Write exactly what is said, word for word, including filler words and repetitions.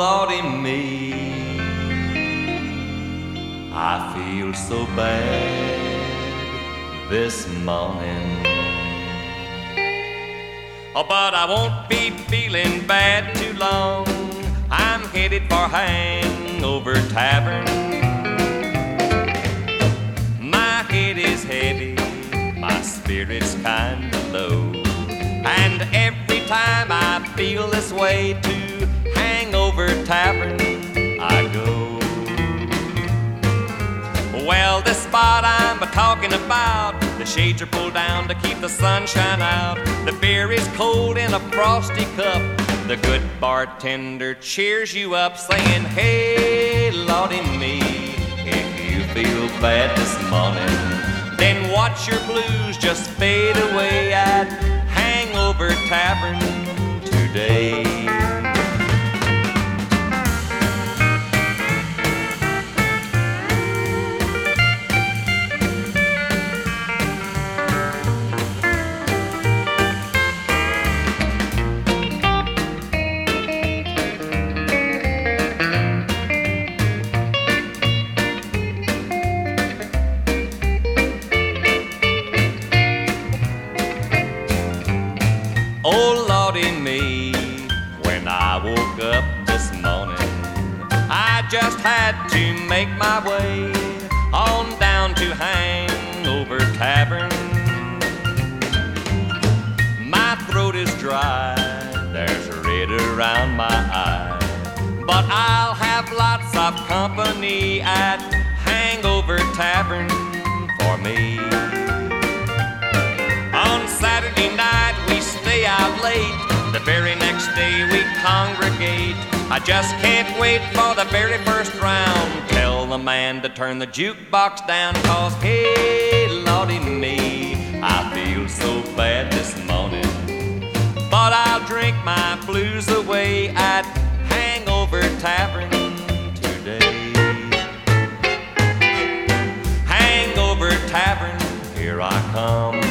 Lordy me, I feel so bad this morning. Oh, but I won't be feeling bad too long. I'm headed for Hangover Tavern. My head is heavy, my spirit's kinda low, and every time I feel this way to Hangover Tavern I go. Well, this spot I'm a-talking about, the shades are pulled down to keep the sunshine out. The beer is cold in a frosty cup. The good bartender cheers you up, saying, hey, Lordy me, if you feel bad this morning, then watch your blues just fade away at Hangover Tavern today. Oh, Lordy me, when I woke up this morning, I just had to make my way on down to Hangover Tavern. My throat is dry, there's red around my eye, but I'll have lots of company at Hangover Tavern for me. On Saturday night we stay out late, the very next day we congregate. I just can't wait for the very first round. Tell the man to turn the jukebox down, cause hey, Lordy me, I feel so bad this morning, but I'll drink my blues away at Hangover Tavern today. Hangover Tavern, here I come.